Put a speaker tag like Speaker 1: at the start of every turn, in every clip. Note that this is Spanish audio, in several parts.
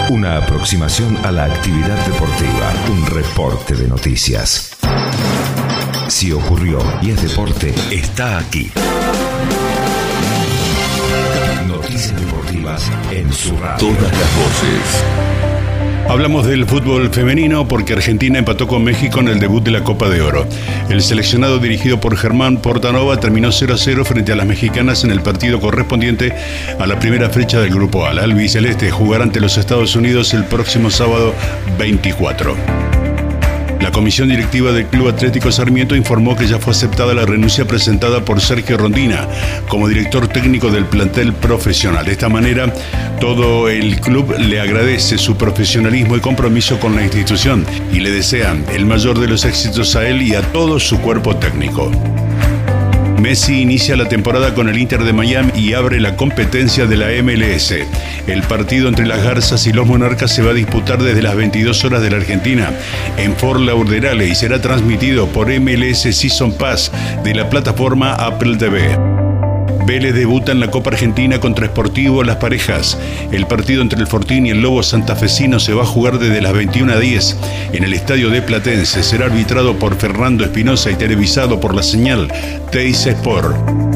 Speaker 1: Una aproximación a la actividad deportiva, un reporte de noticias. Si ocurrió y es deporte, está aquí. Noticias deportivas en su radio.
Speaker 2: Todas las voces.
Speaker 3: Hablamos del fútbol femenino porque Argentina empató con México en el debut de la Copa de Oro. El seleccionado dirigido por Germán Portanova terminó 0-0 frente a las mexicanas en el partido correspondiente a la primera fecha del Grupo A. La albiceleste jugará ante los Estados Unidos el próximo sábado 24. La comisión directiva del Club Atlético Sarmiento informó que ya fue aceptada la renuncia presentada por Sergio Rondina como director técnico del plantel profesional. De esta manera, todo el club le agradece su profesionalismo y compromiso con la institución y le desean el mayor de los éxitos a él y a todo su cuerpo técnico. Messi inicia la temporada con el Inter de Miami y abre la competencia de la MLS. El partido entre las Garzas y los Monarcas se va a disputar desde las 22 horas de la Argentina en Fort Lauderdale y será transmitido por MLS Season Pass de la plataforma Apple TV. Vélez debuta en la Copa Argentina contra Sportivo Las Parejas. El partido entre el Fortín y el Lobo santafesino se va a jugar desde las 21:10 en el estadio de Platense. Será arbitrado por Fernando Espinosa y televisado por la señal Teis Sport.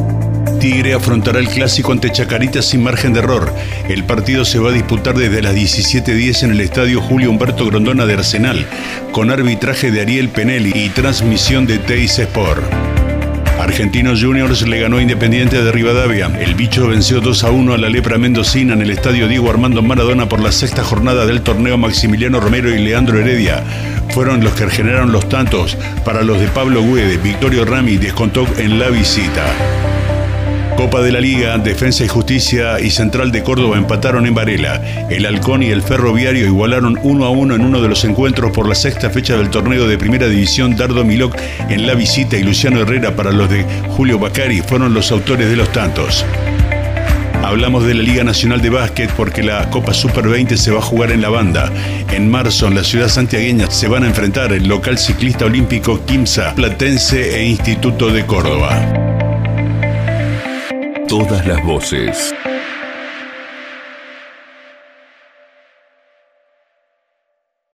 Speaker 3: Tigre afrontará el clásico ante Chacarita sin margen de error. El partido se va a disputar desde las 17:10 en el estadio Julio Humberto Grondona de Arsenal, con arbitraje de Ariel Penelli y transmisión de Teis Sport. Argentinos Juniors le ganó a Independiente de Rivadavia. El bicho venció 2-1 a la Lepra Mendocina en el estadio Diego Armando Maradona por la sexta jornada del torneo. Maximiliano Romero y Leandro Heredia fueron los que generaron los tantos para los de Pablo Guede. Victorio Rami descontó en la visita. Copa de la Liga, Defensa y Justicia y Central de Córdoba empataron en Varela. El Halcón y el Ferroviario igualaron 1-1 en uno de los encuentros por la sexta fecha del torneo de Primera División. Dardo Milok en la visita y Luciano Herrera para los de Julio Bacari fueron los autores de los tantos. Hablamos de la Liga Nacional de Básquet porque la Copa Super 20 se va a jugar en La Banda. En marzo, en la ciudad santiagueña, se van a enfrentar el local ciclista olímpico Quimsa, Platense e Instituto de Córdoba.
Speaker 2: Todas las voces.